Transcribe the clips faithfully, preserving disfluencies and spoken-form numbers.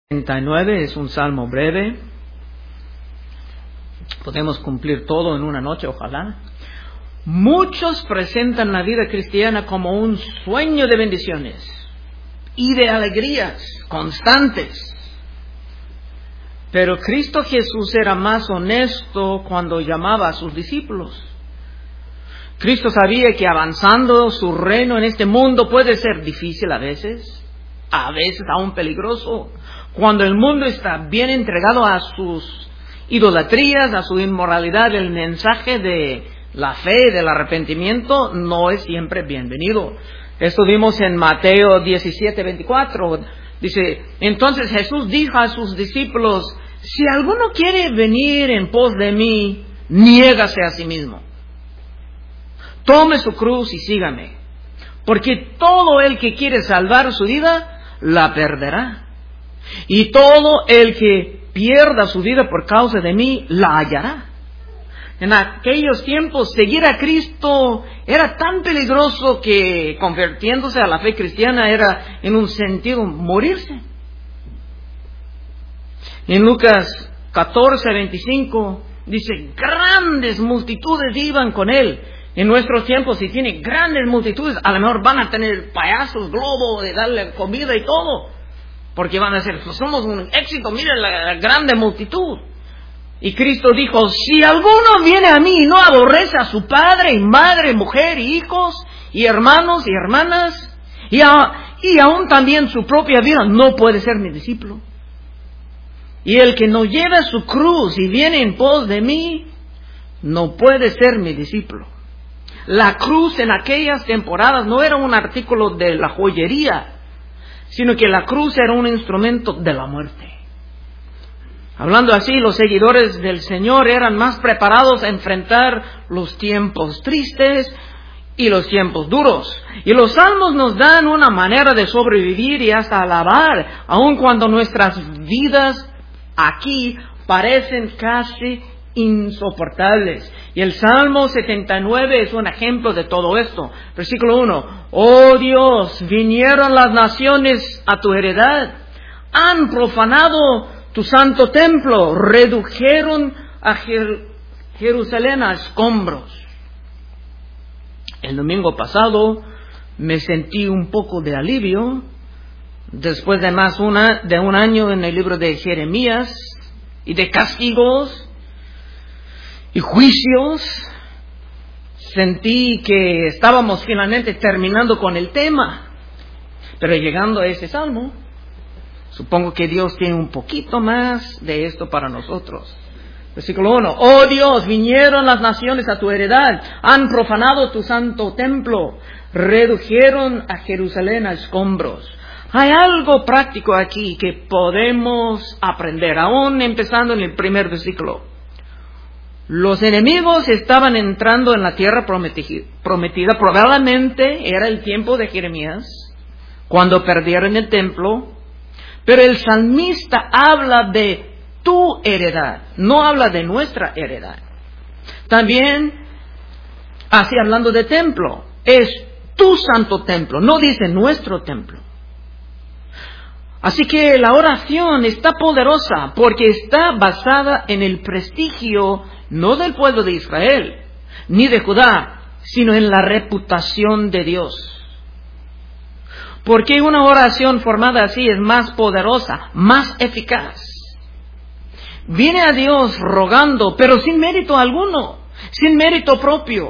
treinta y nueve es un salmo breve. Podemos cumplir todo en una noche, ojalá. Muchos presentan la vida cristiana como un sueño de bendiciones y de alegrías constantes. Pero Cristo Jesús era más honesto cuando llamaba a sus discípulos. Cristo sabía que avanzando su reino en este mundo puede ser difícil a veces, a veces aún peligroso. Cuando el mundo está bien entregado a sus idolatrías, a su inmoralidad, el mensaje de la fe, del arrepentimiento, no es siempre bienvenido. Esto vimos en Mateo diecisiete, veinticuatro. Dice, entonces Jesús dijo a sus discípulos, si alguno quiere venir en pos de mí, niégase a sí mismo. Tome su cruz y sígame. Porque todo el que quiere salvar su vida, la perderá. Y todo el que pierda su vida por causa de mí, la hallará. En aquellos tiempos, seguir a Cristo era tan peligroso que convirtiéndose a la fe cristiana era, en un sentido, morirse. En Lucas catorce, veinticinco, dice, grandes multitudes iban con él. En nuestros tiempos, si tiene grandes multitudes, a lo mejor van a tener payasos, globos, de darle comida y todo. Porque van a decir, pues somos un éxito, miren la, la grande multitud. Y Cristo dijo, si alguno viene a mí y no aborrece a su padre y madre, mujer y hijos, y hermanos y hermanas, y, a, y aún también su propia vida, no puede ser mi discípulo. Y el que no lleva su cruz y viene en pos de mí, no puede ser mi discípulo. La cruz en aquellas temporadas no era un artículo de la joyería, sino que la cruz era un instrumento de la muerte. Hablando así, los seguidores del Señor eran más preparados a enfrentar los tiempos tristes y los tiempos duros. Y los salmos nos dan una manera de sobrevivir y hasta alabar, aun cuando nuestras vidas aquí parecen casi insoportables. Y el Salmo setenta y nueve es un ejemplo de todo esto. Versículo uno. Oh Dios, vinieron las naciones a tu heredad, han profanado tu santo templo, redujeron a Jer- Jerusalén a escombros. El domingo pasado me sentí un poco de alivio después de más una, de un año en el libro de Jeremías y de castigos y juicios. Sentí que estábamos finalmente terminando con el tema, pero llegando a ese salmo, supongo que Dios tiene un poquito más de esto para nosotros. Versículo uno. Oh Dios, vinieron las naciones a tu heredad, han profanado tu santo templo, redujeron a Jerusalén a escombros. Hay algo práctico aquí que podemos aprender, aún empezando en el primer versículo. Los enemigos estaban entrando en la tierra prometida. Probablemente era el tiempo de Jeremías, cuando perdieron el templo. Pero el salmista habla de tu heredad, no habla de nuestra heredad. También, así hablando de templo, es tu santo templo, no dice nuestro templo. Así que la oración está poderosa porque está basada en el prestigio no del pueblo de Israel, ni de Judá, sino en la reputación de Dios. Porque una oración formada así es más poderosa, más eficaz. Viene a Dios rogando, pero sin mérito alguno, sin mérito propio.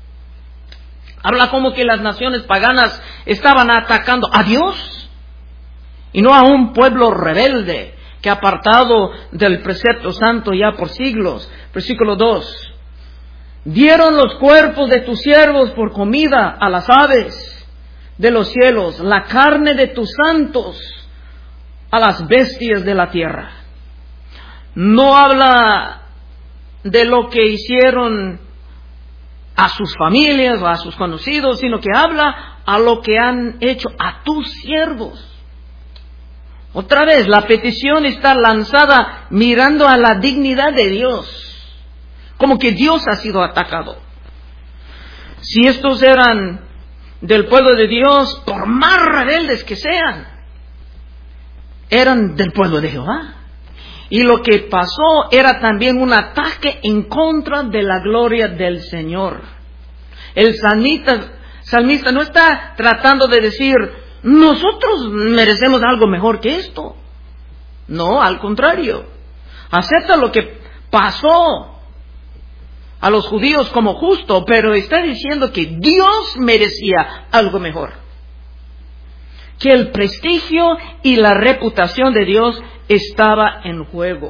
Habla como que las naciones paganas estaban atacando a Dios y no a un pueblo rebelde que ha apartado del precepto santo ya por siglos. Versículo dos. Dieron los cuerpos de tus siervos por comida a las aves de los cielos, la carne de tus santos a las bestias de la tierra. No habla de lo que hicieron a sus familias o a sus conocidos, sino que habla a lo que han hecho a tus siervos. Otra vez, la petición está lanzada mirando a la dignidad de Dios, como que Dios ha sido atacado. Si estos eran del pueblo de Dios, por más rebeldes que sean, eran del pueblo de Jehová. Y lo que pasó era también un ataque en contra de la gloria del Señor. El salmista, salmista no está tratando de decir, nosotros merecemos algo mejor que esto. No, al contrario. Acepta lo que pasó a los judíos como justo, pero está diciendo que Dios merecía algo mejor. Que el prestigio y la reputación de Dios estaba en juego.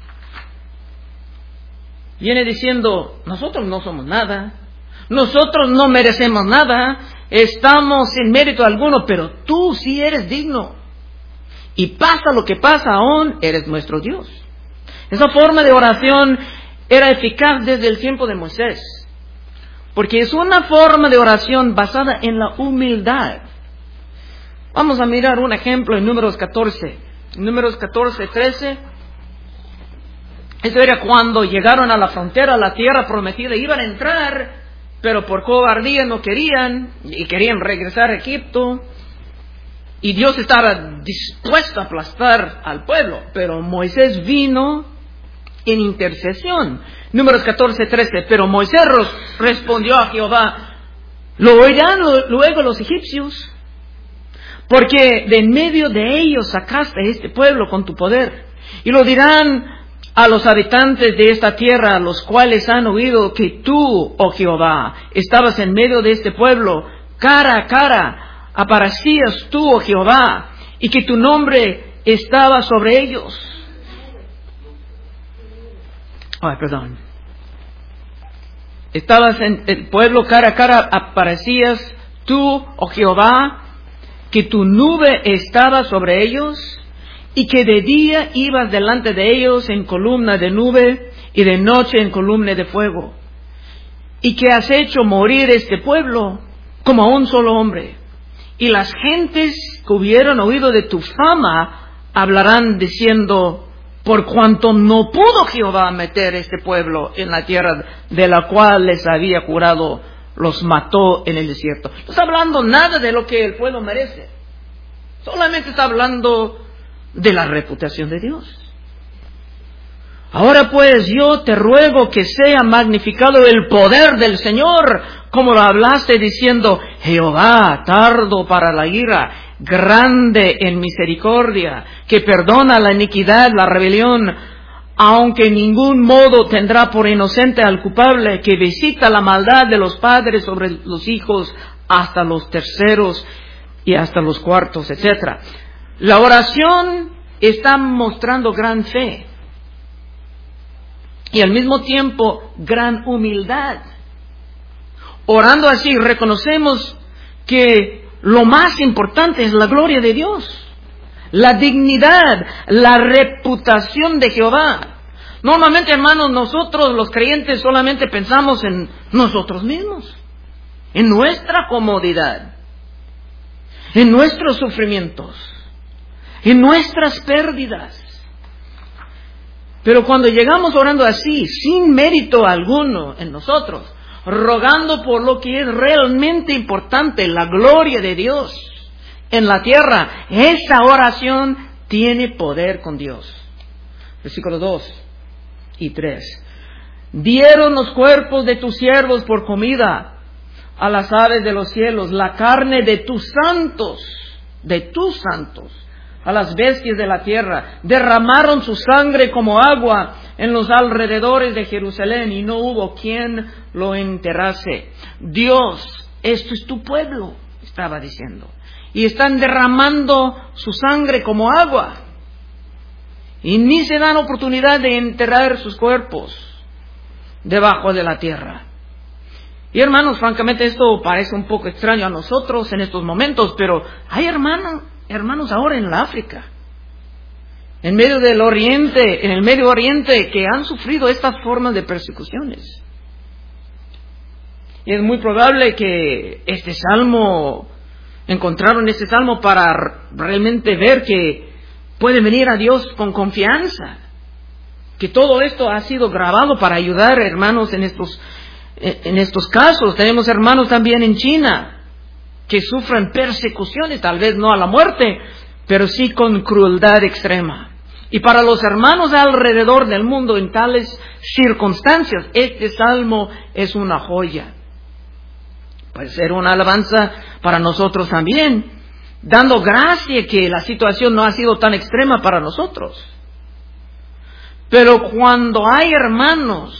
Viene diciendo, nosotros no somos nada, nosotros no merecemos nada, estamos sin mérito alguno, pero tú sí eres digno. Y pasa lo que pasa, aún eres nuestro Dios. Esa forma de oración era eficaz desde el tiempo de Moisés, porque es una forma de oración basada en la humildad. Vamos a mirar un ejemplo en Números catorce. Números catorce, trece. Eso era cuando llegaron a la frontera, a la tierra prometida. Iban a entrar, pero por cobardía no querían, y querían regresar a Egipto. Y Dios estaba dispuesto a aplastar al pueblo, pero Moisés vino en intercesión. Números catorce, trece. Pero Moisés respondió a Jehová, ¿lo oirán luego los egipcios? Porque de en medio de ellos sacaste a este pueblo con tu poder. Y lo dirán a los habitantes de esta tierra, los cuales han oído que tú, oh Jehová, estabas en medio de este pueblo, cara a cara, aparecías tú, oh Jehová, y que tu nombre estaba sobre ellos. Ay, perdón. Estabas en el pueblo cara a cara, aparecías tú, oh Jehová, que tu nube estaba sobre ellos, y que de día ibas delante de ellos en columna de nube, y de noche en columna de fuego, y que has hecho morir este pueblo como a un solo hombre. Y las gentes que hubieran oído de tu fama hablarán diciendo, por cuanto no pudo Jehová meter este pueblo en la tierra de la cual les había jurado, los mató en el desierto. No está hablando nada de lo que el pueblo merece. Solamente está hablando de la reputación de Dios. Ahora pues yo te ruego que sea magnificado el poder del Señor, como lo hablaste diciendo, Jehová, tardo para la ira, grande en misericordia, que perdona la iniquidad, la rebelión, aunque en ningún modo tendrá por inocente al culpable, que visita la maldad de los padres sobre los hijos hasta los terceros y hasta los cuartos, etcétera. La oración está mostrando gran fe y al mismo tiempo gran humildad. Orando así reconocemos que lo más importante es la gloria de Dios, la dignidad, la reputación de Jehová. Normalmente, hermanos, nosotros los creyentes solamente pensamos en nosotros mismos, en nuestra comodidad, en nuestros sufrimientos, en nuestras pérdidas. Pero cuando llegamos orando así, sin mérito alguno en nosotros, rogando por lo que es realmente importante, la gloria de Dios en la tierra, esa oración tiene poder con Dios. Versículos dos y tres. Dieron los cuerpos de tus siervos por comida a las aves de los cielos, la carne de tus santos, de tus santos, a las bestias de la tierra. Derramaron su sangre como agua en los alrededores de Jerusalén, y no hubo quien lo enterrase. Dios, esto es tu pueblo, estaba diciendo, y están derramando su sangre como agua, y ni se dan oportunidad de enterrar sus cuerpos debajo de la tierra. Y hermanos, francamente esto parece un poco extraño a nosotros en estos momentos, pero hay hermanos, hermanos ahora en la África, en medio del Oriente, en el Medio Oriente, que han sufrido estas formas de persecuciones. Y es muy probable que este salmo, encontraron este salmo para realmente ver que pueden venir a Dios con confianza, que todo esto ha sido grabado para ayudar, hermanos, en estos, en estos casos. Tenemos hermanos también en China que sufren persecuciones, tal vez no a la muerte, pero sí con crueldad extrema. Y para los hermanos alrededor del mundo en tales circunstancias, este salmo es una joya. Puede ser una alabanza para nosotros también, dando gracia que la situación no ha sido tan extrema para nosotros. Pero cuando hay hermanos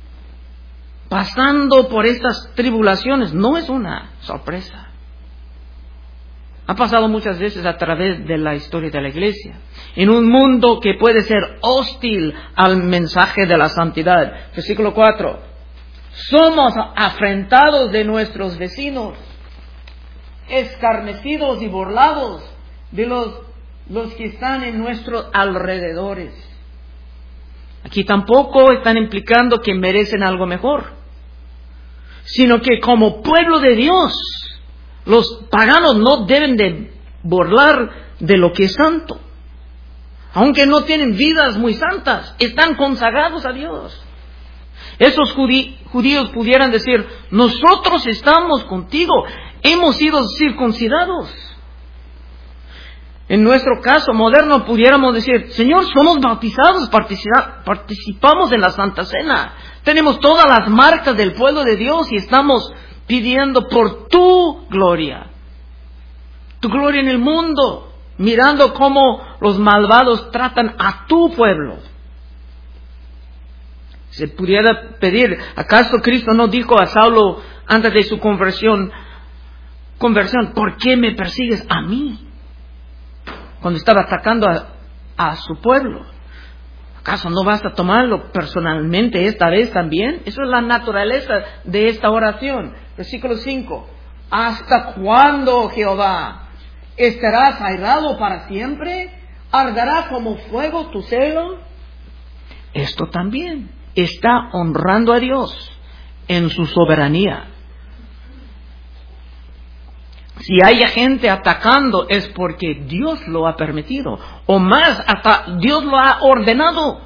pasando por estas tribulaciones, no es una sorpresa. Ha pasado muchas veces a través de la historia de la iglesia, en un mundo que puede ser hostil al mensaje de la santidad. Versículo cuatro. Somos afrentados de nuestros vecinos, escarnecidos y burlados de los, los que están en nuestros alrededores. Aquí tampoco están implicando que merecen algo mejor, sino que como pueblo de Dios, los paganos no deben de burlar de lo que es santo. Aunque no tienen vidas muy santas, están consagrados a Dios. Esos judí- judíos pudieran decir, nosotros estamos contigo, hemos sido circuncidados. En nuestro caso moderno pudiéramos decir, Señor, somos bautizados, participa- participamos en la Santa Cena, tenemos todas las marcas del pueblo de Dios y estamos pidiendo por tu gloria, tu gloria en el mundo, mirando cómo los malvados tratan a tu pueblo. Se pudiera pedir, ¿acaso Cristo no dijo a Saulo antes de su conversión, conversión, ¿por qué me persigues a mí? Cuando estaba atacando a, a su pueblo. ¿Acaso no vas a tomarlo personalmente esta vez también? Eso es la naturaleza de esta oración. Versículo cinco. ¿Hasta cuándo, Jehová? ¿Estarás airado para siempre? ¿Arderá como fuego tu celo? Esto también está honrando a Dios en su soberanía. Si hay gente atacando es porque Dios lo ha permitido, o más, hasta Dios lo ha ordenado.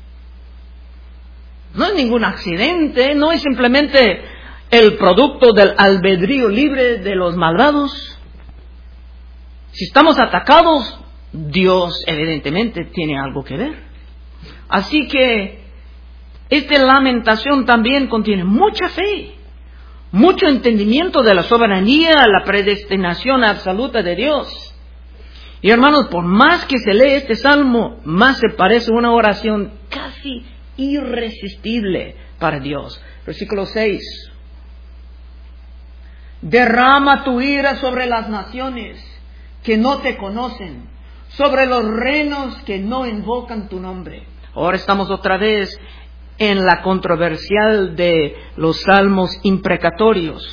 No es ningún accidente, no es simplemente el producto del albedrío libre de los malvados. Si estamos atacados, Dios evidentemente tiene algo que ver. Así que esta lamentación también contiene mucha fe, mucho entendimiento de la soberanía, la predestinación absoluta de Dios. Y hermanos, por más que se lee este salmo, más se parece a una oración casi irresistible para Dios. Versículo seis. Derrama tu ira sobre las naciones que no te conocen, sobre los reinos que no invocan tu nombre. Ahora estamos otra vez en la controversial de los salmos imprecatorios.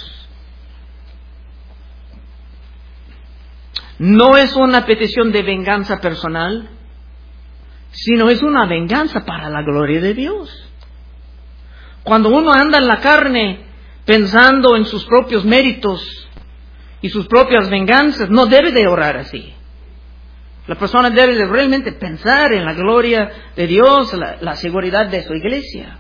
No es una petición de venganza personal, sino es una venganza para la gloria de Dios. Cuando uno anda en la carne pensando en sus propios méritos y sus propias venganzas, no debe de orar así. La persona debe de realmente pensar en la gloria de Dios, la, la seguridad de su iglesia.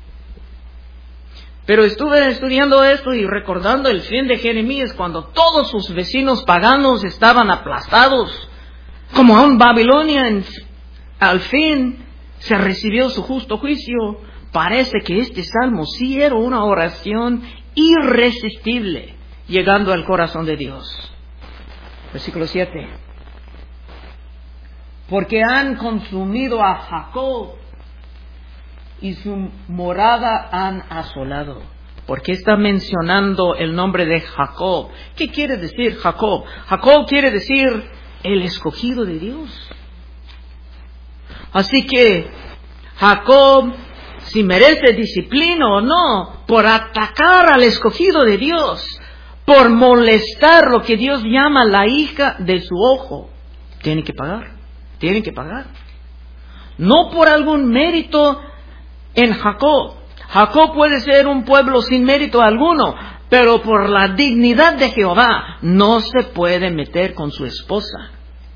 Pero estuve estudiando esto y recordando el fin de Jeremías, cuando todos sus vecinos paganos estaban aplastados, como aún Babilonia, en, al fin se recibió su justo juicio. Parece que este salmo sí era una oración irresistible, llegando al corazón de Dios. Versículo siete. Porque han consumido a Jacob y su morada han asolado. ¿Por qué está mencionando el nombre de Jacob? ¿Qué quiere decir Jacob? Jacob quiere decir el escogido de Dios. Así que Jacob, si merece disciplina o no, por atacar al escogido de Dios, por molestar lo que Dios llama la hija de su ojo, tiene que pagar. Tienen que pagar. No por algún mérito en Jacob. Jacob puede ser un pueblo sin mérito alguno, pero por la dignidad de Jehová no se puede meter con su esposa.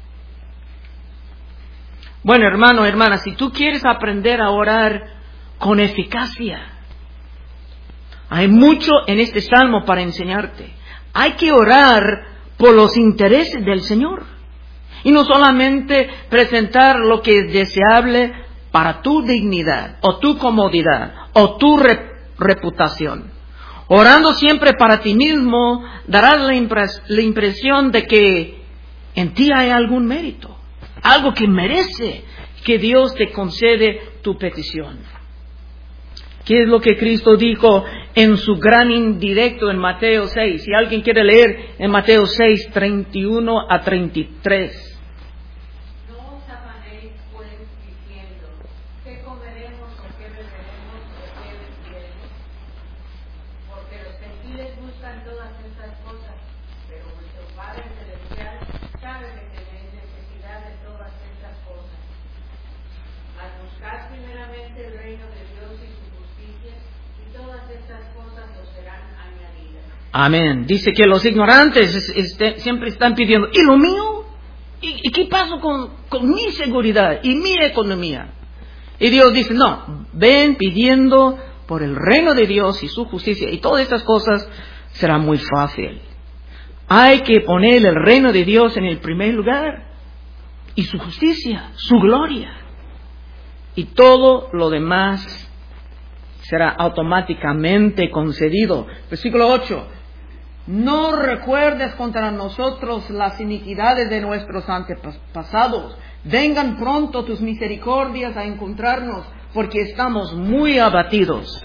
Bueno, hermano, hermana, si tú quieres aprender a orar con eficacia, hay mucho en este salmo para enseñarte. Hay que orar por los intereses del Señor. Y no solamente presentar lo que es deseable para tu dignidad, o tu comodidad, o tu re- reputación. Orando siempre para ti mismo, darás la, impres- la impresión de que en ti hay algún mérito, algo que merece que Dios te concede tu petición. ¿Qué es lo que Cristo dijo en su gran indirecto en Mateo seis? Si alguien quiere leer en Mateo seis, treinta y uno a treinta y tres. No os afanéis pues diciendo, ¿qué comeremos o qué beberemos o qué vestiremos? Porque los gentiles buscan todas estas cosas, pero vuestro Padre Celestial sabe que tenéis necesidad de todas estas cosas. Mas buscad primeramente el reino de Dios y su justicia, y todas estas cosas os serán añadidas. Amén. Dice que los ignorantes es- este, siempre están pidiendo, ¿y lo mío? ¿Y, y qué pasa con, con mi seguridad y mi economía? Y Dios dice, no, ven pidiendo por el reino de Dios y su justicia, y todas estas cosas será muy fácil. Hay que poner el reino de Dios en el primer lugar, y su justicia, su gloria. Y todo lo demás será automáticamente concedido. Versículo ocho. No recuerdes contra nosotros las iniquidades de nuestros antepasados. Vengan pronto tus misericordias a encontrarnos, porque estamos muy abatidos.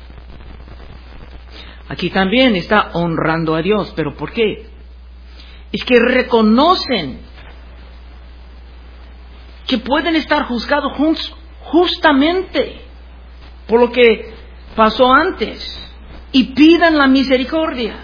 Aquí también está honrando a Dios. ¿Pero por qué? Es que reconocen que pueden estar juzgados justamente por lo que pasó antes, y pidan la misericordia.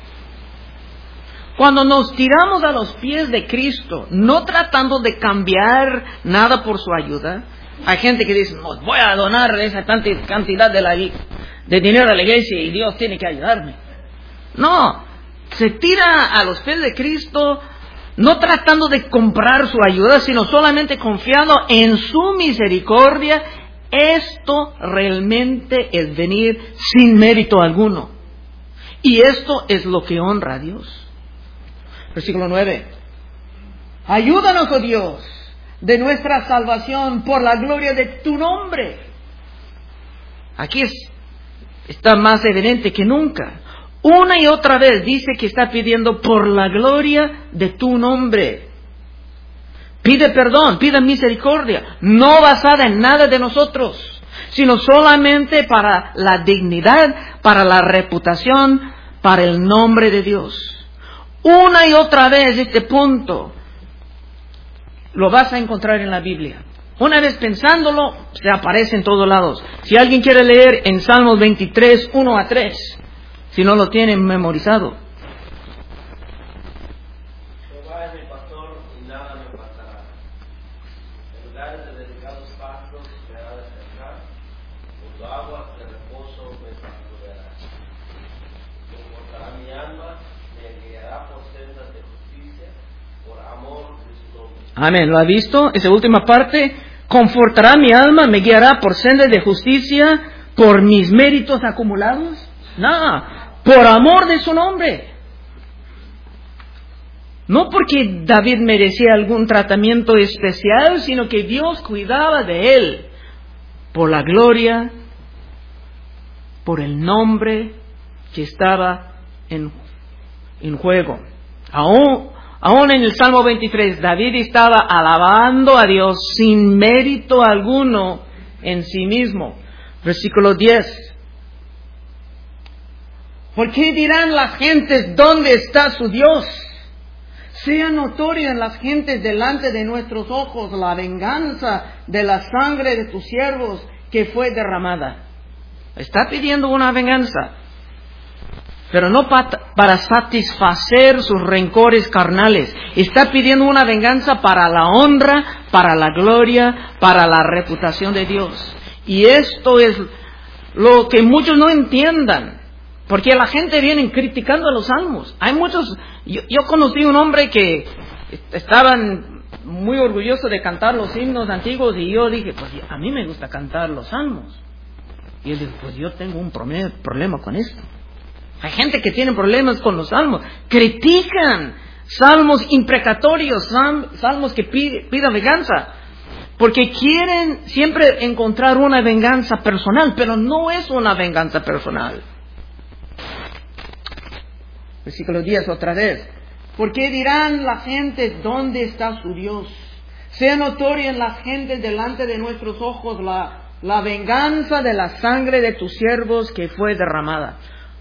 Cuando nos tiramos a los pies de Cristo, no tratando de cambiar nada por su ayuda, hay gente que dice, no, voy a donar esa cantidad de, la, de dinero a la iglesia y Dios tiene que ayudarme. No, se tira a los pies de Cristo no tratando de comprar su ayuda, sino solamente confiando en su misericordia. Esto realmente es venir sin mérito alguno. Y esto es lo que honra a Dios. Versículo nueve. Ayúdanos, oh Dios, de nuestra salvación por la gloria de tu nombre. Aquí es, está más evidente que nunca. Una y otra vez dice que está pidiendo por la gloria de tu nombre. Pide perdón, pide misericordia, no basada en nada de nosotros, sino solamente para la dignidad, para la reputación, para el nombre de Dios. Una y otra vez este punto lo vas a encontrar en la Biblia. Una vez pensándolo, se aparece en todos lados. Si alguien quiere leer en Salmos veintitrés, uno a tres, si no lo tienen memorizado. Jehová es mi pastor y nada me faltará. En lugares de delicados pastos me hará descansar, junto a aguas de reposo me pastoreará. Confortará mi alma, me guiará por sendas de justicia, por amor de su nombre. Amén. ¿Lo ha visto? Esa última parte. Confortará mi alma, me guiará por sendas de justicia, por mis méritos acumulados. No, por amor de su nombre. No porque David merecía algún tratamiento especial, sino que Dios cuidaba de él. Por la gloria, por el nombre que estaba en, en juego. Aún, aún en el Salmo veintitrés, David estaba alabando a Dios sin mérito alguno en sí mismo. Versículo diez. ¿Por qué dirán las gentes dónde está su Dios? Sea notoria en las gentes delante de nuestros ojos la venganza de la sangre de tus siervos que fue derramada. Está pidiendo una venganza, pero no para, para satisfacer sus rencores carnales. Está pidiendo una venganza para la honra, para la gloria, para la reputación de Dios. Y esto es lo que muchos no entiendan. Porque la gente viene criticando a los salmos. Hay muchos. Yo, yo conocí un hombre que estaban muy orgulloso de cantar los himnos antiguos y yo dije, pues a mí me gusta cantar los salmos. Y él dijo, pues yo tengo un problema con esto. Hay gente que tiene problemas con los salmos. Critican salmos imprecatorios, salmos que piden venganza, porque quieren siempre encontrar una venganza personal, pero no es una venganza personal. Versículo diez otra vez. ¿Por qué dirán la gente, ¿dónde está su Dios? Sea notoria en las gentes delante de nuestros ojos la, la venganza de la sangre de tus siervos que fue derramada.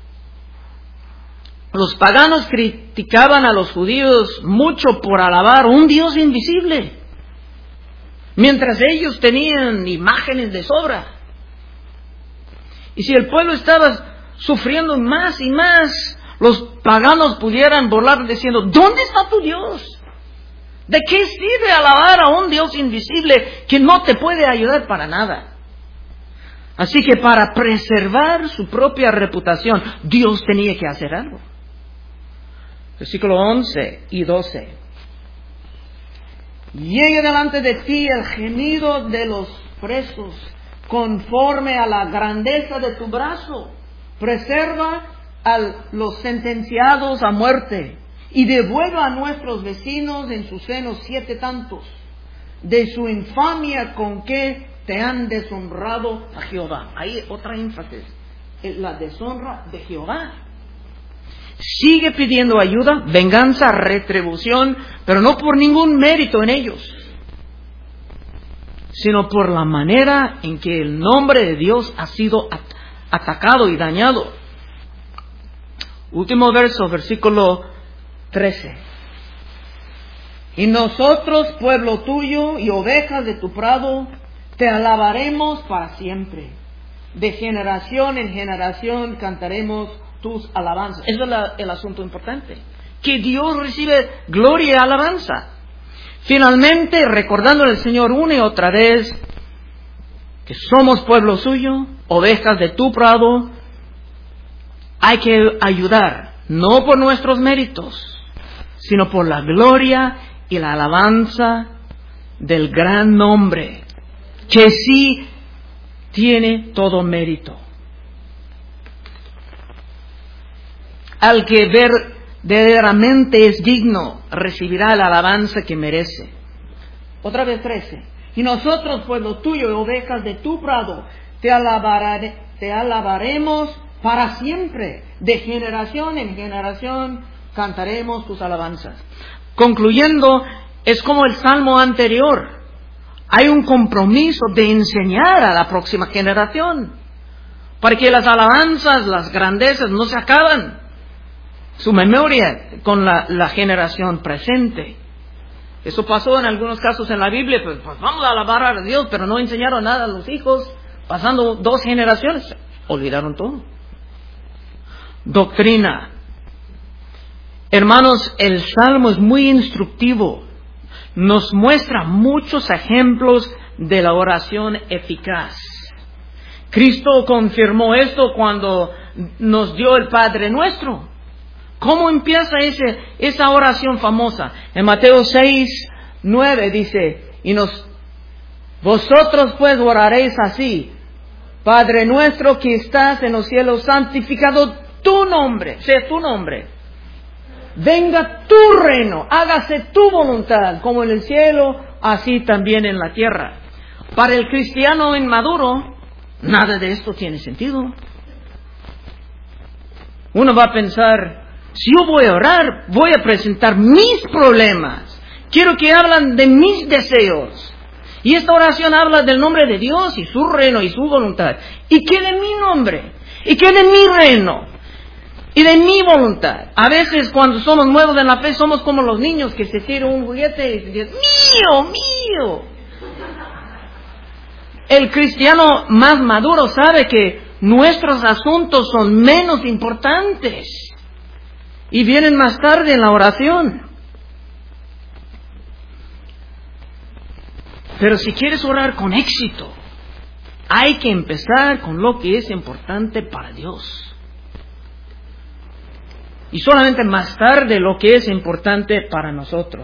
Los paganos criticaban a los judíos mucho por alabar a un Dios invisible, mientras ellos tenían imágenes de sobra. Y si el pueblo estaba sufriendo más y más, los paganos pudieran burlar diciendo, ¿dónde está tu Dios? ¿De qué sirve alabar a un Dios invisible que no te puede ayudar para nada? Así que para preservar su propia reputación, Dios tenía que hacer algo. Versículo once y doce. Llegue delante de ti el gemido de los presos, conforme a la grandeza de tu brazo. Preserva a los sentenciados a muerte, y devuelva a nuestros vecinos en su seno siete tantos de su infamia con que te han deshonrado a Jehová. Ahí otra énfasis, la deshonra de Jehová. Sigue pidiendo ayuda, venganza, retribución, pero no por ningún mérito en ellos, sino por la manera en que el nombre de Dios ha sido at- atacado y dañado. Último verso, versículo trece. Y nosotros, pueblo tuyo y ovejas de tu prado, te alabaremos para siempre. De generación en generación cantaremos tus alabanzas. Eso es la, el asunto importante. Que Dios recibe gloria y alabanza. Finalmente, recordándole al Señor una y otra vez que somos pueblo suyo, ovejas de tu prado, hay que ayudar, no por nuestros méritos, sino por la gloria y la alabanza del gran nombre, que sí tiene todo mérito. Al que verdaderamente es digno, recibirá la alabanza que merece. Otra vez trece. Y nosotros, pueblo tuyo y ovejas de tu prado, te, alabare, te alabaremos para siempre. De generación en generación cantaremos tus alabanzas. Concluyendo, es como el salmo anterior. Hay un compromiso de enseñar a la próxima generación, para que las alabanzas, las grandezas no se acaban. Su memoria con la, la generación presente. Eso pasó en algunos casos en la Biblia, pues, pues vamos a alabar a Dios, pero no enseñaron nada a los hijos, pasando dos generaciones, olvidaron todo. Doctrina. Hermanos, el Salmo es muy instructivo, nos muestra muchos ejemplos de la oración eficaz. Cristo confirmó esto cuando nos dio el Padre Nuestro. ¿Cómo empieza ese, esa oración famosa? En Mateo seis, nueve dice, y nos, vosotros pues oraréis así: Padre nuestro que estás en los cielos, santificado tu nombre, sea tu nombre. Venga tu reino, hágase tu voluntad, como en el cielo, así también en la tierra. Para el cristiano inmaduro, nada de esto tiene sentido. Uno va a pensar, si yo voy a orar, voy a presentar mis problemas. Quiero que hablen de mis deseos. Y esta oración habla del nombre de Dios y su reino y su voluntad. ¿Y qué de mi nombre? ¿Y qué de mi reino? Y de mi voluntad. A veces cuando somos nuevos en la fe somos como los niños que se tiran un juguete y dicen, mío, mío. El cristiano más maduro sabe que nuestros asuntos son menos importantes y vienen más tarde en la oración. Pero si quieres orar con éxito, hay que empezar con lo que es importante para Dios. Y solamente más tarde lo que es importante para nosotros.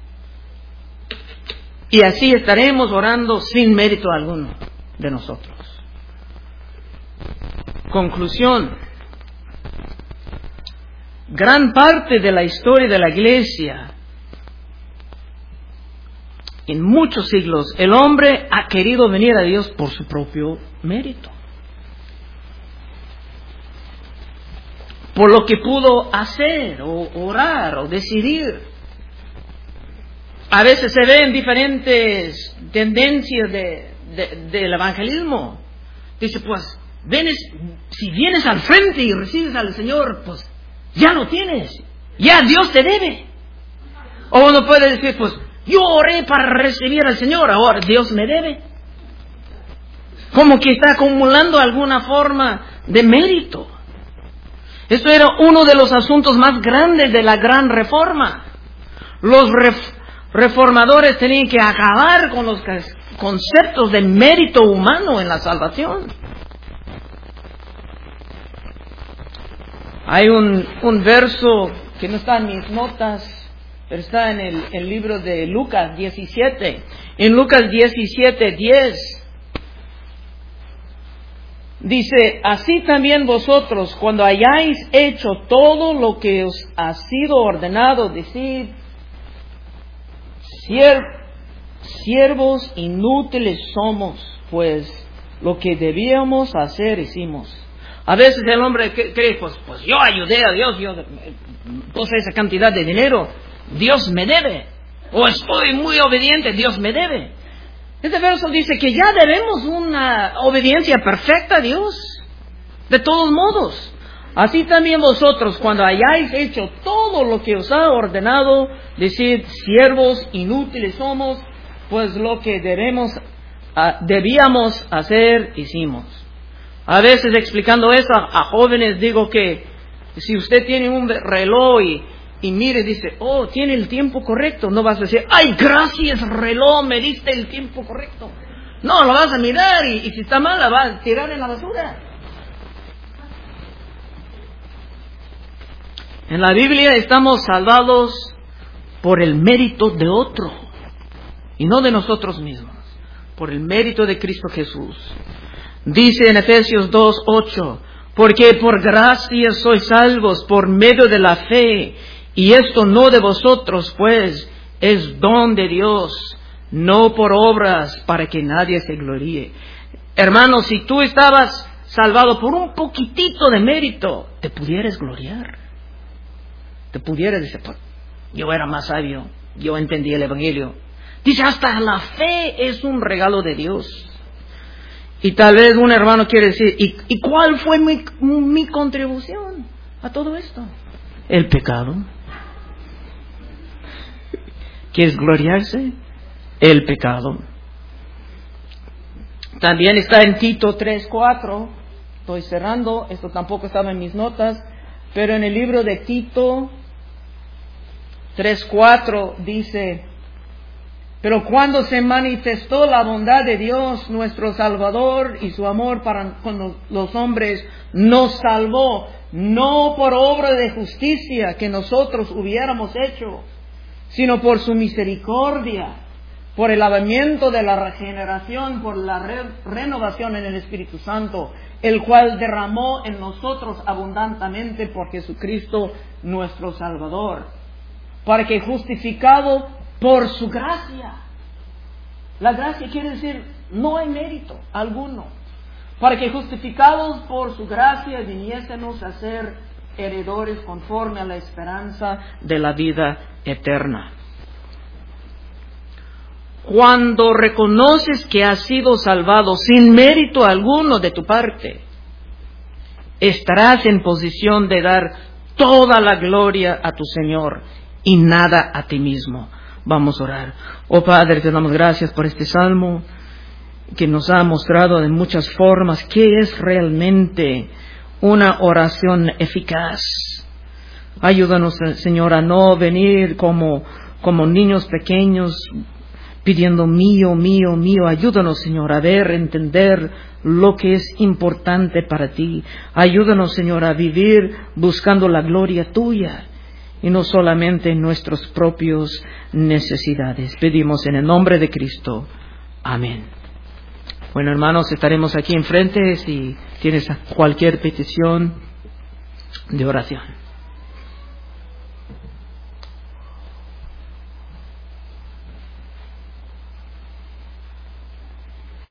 Y así estaremos orando sin mérito alguno de nosotros. Conclusión. gran parte de la historia de la iglesia, en muchos siglos, el hombre ha querido venir a Dios por su propio mérito, por lo que pudo hacer, o orar, o decidir. A veces se ven diferentes tendencias de, de, del evangelismo. Dice, pues, vienes, si vienes al frente y recibes al Señor, pues, ya lo tienes. Ya Dios te debe. O uno puede decir, pues, yo oré para recibir al Señor, ahora Dios me debe. Como que está acumulando alguna forma de mérito. Esto era uno de los asuntos más grandes de la gran reforma. Los ref- reformadores tenían que acabar con los conceptos de mérito humano en la salvación. Hay un, un verso que no está en mis notas, pero está en el, el libro de Lucas diecisiete. En Lucas diecisiete, diez. Dice, así también vosotros, cuando hayáis hecho todo lo que os ha sido ordenado, decid, siervos inútiles somos, pues lo que debíamos hacer hicimos. A veces el hombre cree, pues, pues yo ayudé a Dios, yo puse esa cantidad de dinero, Dios me debe. O estoy muy obediente, Dios me debe. Este verso dice que ya debemos una obediencia perfecta a Dios. De todos modos, así también vosotros, cuando hayáis hecho todo lo que os ha ordenado, decid, siervos inútiles somos, pues lo que debemos, debíamos hacer, hicimos. A veces explicando eso a, a jóvenes digo que si usted tiene un reloj y, y mire, dice, oh, tiene el tiempo correcto, no vas a decir, ay, gracias reloj, me diste el tiempo correcto. No, lo vas a mirar y, y si está mal la vas a tirar en la basura. En la Biblia estamos salvados por el mérito de otro y no de nosotros mismos, por el mérito de Cristo Jesús. Dice en Efesios dos, ocho, porque por gracia sois salvos por medio de la fe, y esto no de vosotros, pues es don de Dios, no por obras, para que nadie se gloríe. Hermanos, si tú estabas salvado por un poquitito de mérito, te pudieras gloriar. Te pudieras decir, pues, yo era más sabio, yo entendí el Evangelio. Dice, hasta la fe es un regalo de Dios. Y tal vez un hermano quiere decir, ¿y, y cuál fue mi, mi contribución a todo esto? El pecado. ¿Quieres gloriarse? El pecado. También está en Tito tres, cuatro. Estoy cerrando, esto tampoco estaba en mis notas, pero en el libro de Tito tres, cuatro dice, pero cuando se manifestó la bondad de Dios, nuestro Salvador, y su amor para con los hombres, nos salvó, no por obra de justicia que nosotros hubiéramos hecho, sino por su misericordia, por el lavamiento de la regeneración, por la re- renovación en el Espíritu Santo, el cual derramó en nosotros abundantemente por Jesucristo nuestro Salvador, para que justificado por su gracia. La gracia quiere decir no hay mérito alguno. Para que justificados por su gracia viniésemos a ser heredores conforme a la esperanza de la vida eterna. Cuando reconoces que has sido salvado sin mérito alguno de tu parte, estarás en posición de dar toda la gloria a tu Señor y nada a ti mismo. Vamos a orar. Oh Padre, te damos gracias por este salmo que nos ha mostrado de muchas formas qué es realmente una oración eficaz. Ayúdanos, Señor, a no venir como, como niños pequeños pidiendo mío, mío, mío. Ayúdanos, Señor, a ver, entender lo que es importante para ti. Ayúdanos, Señor, a vivir buscando la gloria tuya y no solamente en nuestras propias necesidades. Pedimos en el nombre de Cristo. Amén. Bueno, hermanos, estaremos aquí enfrente si tienes cualquier petición de oración.